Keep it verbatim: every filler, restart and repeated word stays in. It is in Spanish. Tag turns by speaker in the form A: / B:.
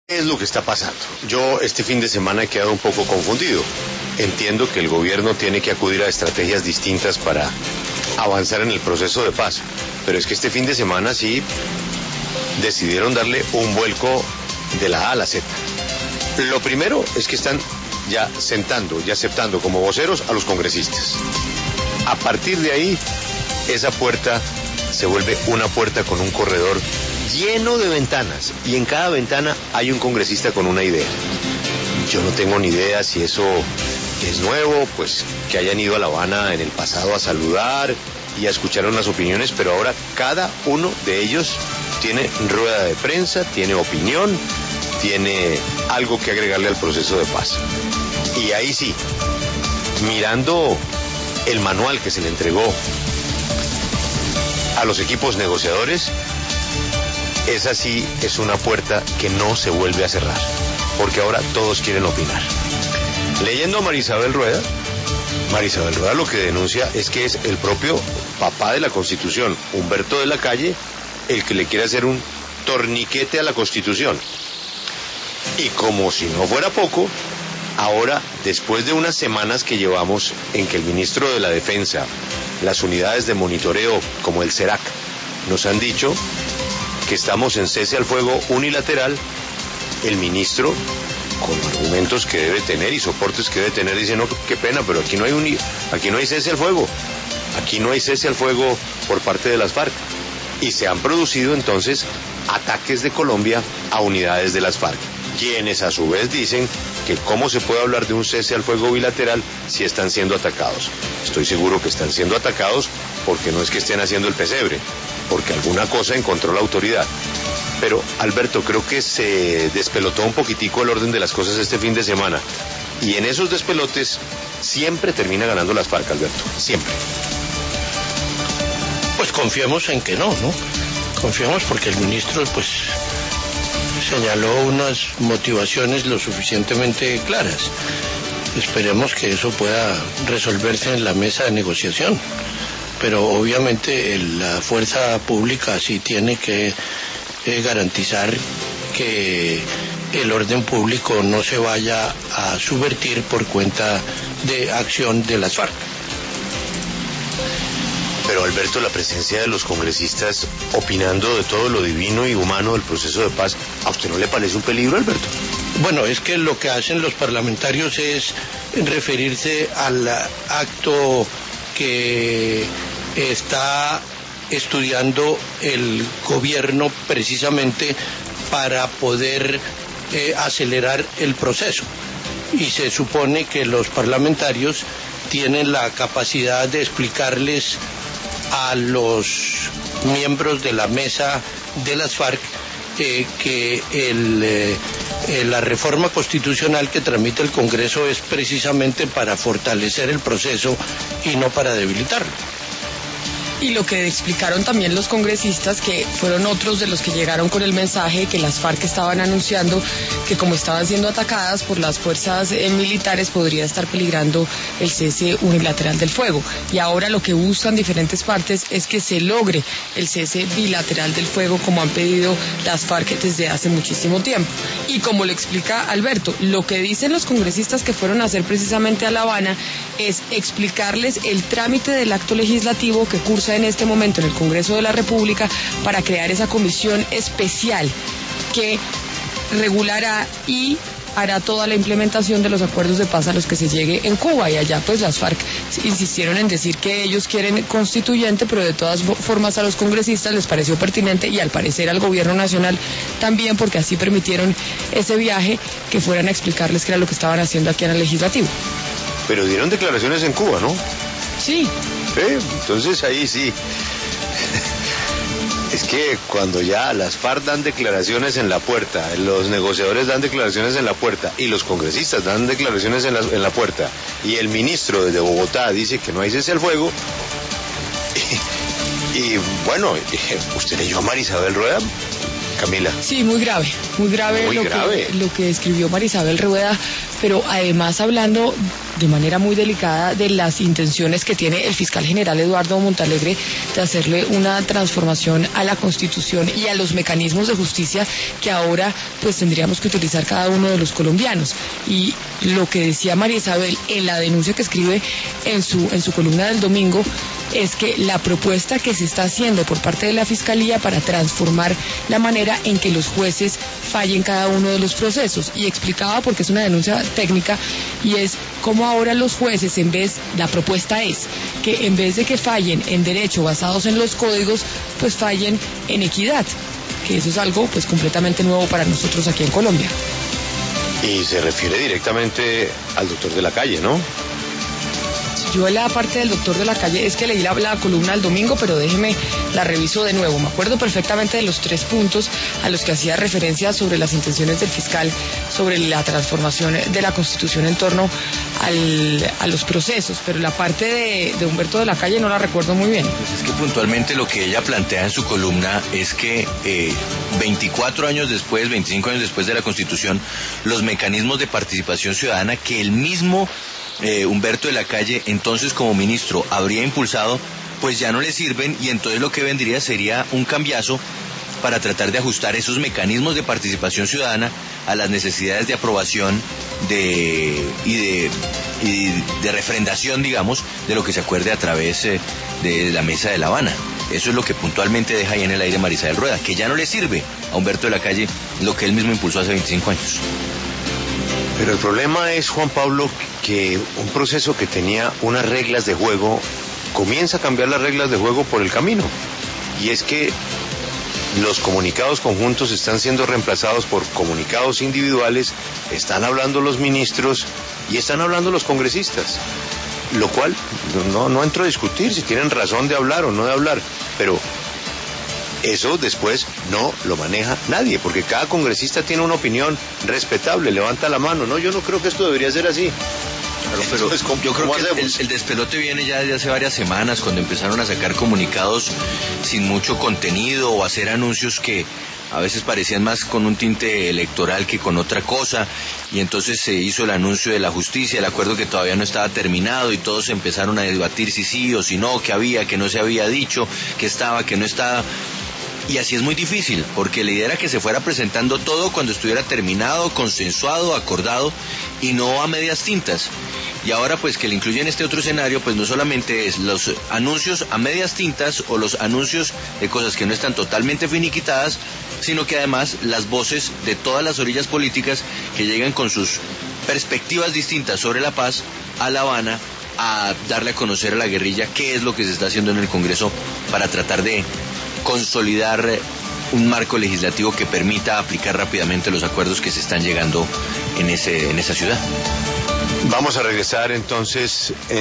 A: ¿Qué es lo que está pasando? Yo este fin de semana he quedado un poco confundido. Entiendo que el gobierno tiene que acudir a estrategias distintas para avanzar en el proceso de paz, pero es que este fin de semana sí decidieron darle un vuelco de la A a la Z. Lo primero es que están ya sentando y aceptando como voceros a los congresistas. A partir de ahí, esa puerta se vuelve una puerta con un corredor lleno de ventanas, y en cada ventana hay un congresista con una idea. Yo no tengo ni idea si eso es nuevo, pues que hayan ido a La Habana en el pasado a saludar y a escuchar unas opiniones, pero ahora cada uno de ellos tiene rueda de prensa, tiene opinión, tiene algo que agregarle al proceso de paz. Y ahí sí, mirando el manual que se le entregó a los equipos negociadores, esa sí es una puerta que no se vuelve a cerrar, porque ahora todos quieren opinar. Leyendo a Marisabel Rueda, Marisabel Rueda lo que denuncia es que es el propio papá de la Constitución, Humberto de la Calle, el que le quiere hacer un torniquete a la Constitución. Y como si no fuera poco, ahora, después de unas semanas que llevamos en que el ministro de la Defensa, las unidades de monitoreo como el CERAC, nos han dicho que estamos en cese al fuego unilateral, el ministro, con argumentos que debe tener y soportes que debe tener, dice, no, qué pena, pero aquí no hay uni, aquí no hay cese al fuego, aquí no hay cese al fuego por parte de las FARC. Y se han producido entonces ataques de Colombia a unidades de las FARC, quienes a su vez dicen que cómo se puede hablar de un cese al fuego bilateral si están siendo atacados. Estoy seguro que están siendo atacados porque no es que estén haciendo el pesebre, porque alguna cosa encontró la autoridad. Pero, Alberto, creo que se despelotó un poquitico el orden de las cosas este fin de semana. Y en esos despelotes siempre termina ganando las FARC, Alberto. Siempre.
B: Pues confiemos en que no, ¿no? Confiemos porque el ministro, pues, señaló unas motivaciones lo suficientemente claras. Esperemos que eso pueda resolverse en la mesa de negociación. Pero obviamente el, la fuerza pública sí tiene que eh, garantizar que el orden público no se vaya a subvertir por cuenta de acción de las FARC.
A: Pero Alberto, la presencia de los congresistas opinando de todo lo divino y humano del proceso de paz, ¿a usted no le parece un peligro, Alberto?
B: Bueno, es que lo que hacen los parlamentarios es referirse al acto que está estudiando el gobierno precisamente para poder eh, acelerar el proceso. Y se supone que los parlamentarios tienen la capacidad de explicarles a los miembros de la mesa de las FARC eh, que el, eh, eh, la reforma constitucional que tramita el Congreso es precisamente para fortalecer el proceso y no para debilitarlo.
C: Y lo que explicaron también los congresistas, que fueron otros de los que llegaron con el mensaje que las FARC estaban anunciando que como estaban siendo atacadas por las fuerzas eh, militares podría estar peligrando el cese unilateral del fuego. Y ahora lo que buscan diferentes partes es que se logre el cese bilateral del fuego como han pedido las FARC desde hace muchísimo tiempo. Y como lo explica Alberto, lo que dicen los congresistas que fueron a hacer precisamente a La Habana es explicarles el trámite del acto legislativo que cursa en este momento en el Congreso de la República para crear esa comisión especial que regulará y hará toda la implementación de los acuerdos de paz a los que se llegue en Cuba. Y allá pues las FARC insistieron en decir que ellos quieren constituyente, pero de todas formas a los congresistas les pareció pertinente, y al parecer al gobierno nacional también, porque así permitieron ese viaje, que fueran a explicarles qué era lo que estaban haciendo aquí en el legislativo.
A: Pero dieron declaraciones en Cuba, ¿no?
C: Sí.
A: ¿Eh? Entonces ahí sí. Es que cuando ya las FARC dan declaraciones en la puerta, los negociadores dan declaraciones en la puerta y los congresistas dan declaraciones en la, en la puerta, y el ministro desde Bogotá dice que no hay cese al fuego, y, y bueno, usted leyó a Marisabel Rueda, Camila.
C: Sí, muy grave, muy grave,
A: muy
C: lo,
A: grave.
C: Que, lo que escribió María Isabel Rueda, pero además hablando de manera muy delicada de las intenciones que tiene el fiscal general Eduardo Montalegre de hacerle una transformación a la Constitución y a los mecanismos de justicia que ahora pues tendríamos que utilizar cada uno de los colombianos. Y lo que decía María Isabel en la denuncia que escribe en su, en su columna del domingo es que la propuesta que se está haciendo por parte de la Fiscalía para transformar la manera en que los jueces fallen cada uno de los procesos, y explicaba porque es una denuncia técnica, y es como ahora los jueces, en vez, la propuesta es que en vez de que fallen en derecho basados en los códigos, pues fallen en equidad, que eso es algo pues completamente nuevo para nosotros aquí en Colombia.
A: Y se refiere directamente al doctor de la Calle, ¿no?
C: Yo la parte del doctor de la Calle, es que leí la, la columna del domingo, pero déjeme, la reviso de nuevo. Me acuerdo perfectamente de los tres puntos a los que hacía referencia sobre las intenciones del fiscal, sobre la transformación de la Constitución en torno al, a los procesos, pero la parte de, de Humberto de la Calle no la recuerdo muy bien.
D: Pues es que puntualmente lo que ella plantea en su columna es que eh, veinticuatro años después, veinticinco años después de la Constitución, los mecanismos de participación ciudadana que el mismo Eh, Humberto de la Calle, entonces como ministro, habría impulsado, pues ya no le sirven, y entonces lo que vendría sería un cambiazo para tratar de ajustar esos mecanismos de participación ciudadana a las necesidades de aprobación de y de, y de refrendación, digamos, de lo que se acuerde a través eh, de la Mesa de La Habana. Eso es lo que puntualmente deja ahí en el aire María Isabel Rueda, que ya no le sirve a Humberto de la Calle lo que él mismo impulsó hace veinticinco años.
A: Pero el problema es, Juan Pablo, que un proceso que tenía unas reglas de juego comienza a cambiar las reglas de juego por el camino. Y es que los comunicados conjuntos están siendo reemplazados por comunicados individuales, están hablando los ministros y están hablando los congresistas. Lo cual, no, no entro a discutir si tienen razón de hablar o no de hablar, pero eso después no lo maneja nadie, porque cada congresista tiene una opinión respetable, levanta la mano. No, yo no creo que esto debería ser así.
D: Claro, pero
A: Entonces, ¿cómo,
D: yo creo
A: cómo
D: que el, el despelote viene ya desde hace varias semanas, cuando empezaron a sacar comunicados sin mucho contenido o hacer anuncios que a veces parecían más con un tinte electoral que con otra cosa, y entonces se hizo el anuncio de la justicia, el acuerdo que todavía no estaba terminado, y todos empezaron a debatir si sí o si no, que había, que no se había dicho, que estaba, que no estaba. Y así es muy difícil, porque la idea era que se fuera presentando todo cuando estuviera terminado, consensuado, acordado, y no a medias tintas. Y ahora pues que le incluyen este otro escenario, pues no solamente es los anuncios a medias tintas o los anuncios de cosas que no están totalmente finiquitadas, sino que además las voces de todas las orillas políticas que llegan con sus perspectivas distintas sobre la paz a La Habana a darle a conocer a la guerrilla qué es lo que se está haciendo en el Congreso para tratar de consolidar un marco legislativo que permita aplicar rápidamente los acuerdos que se están llegando en ese en esa ciudad.
A: Vamos a regresar entonces.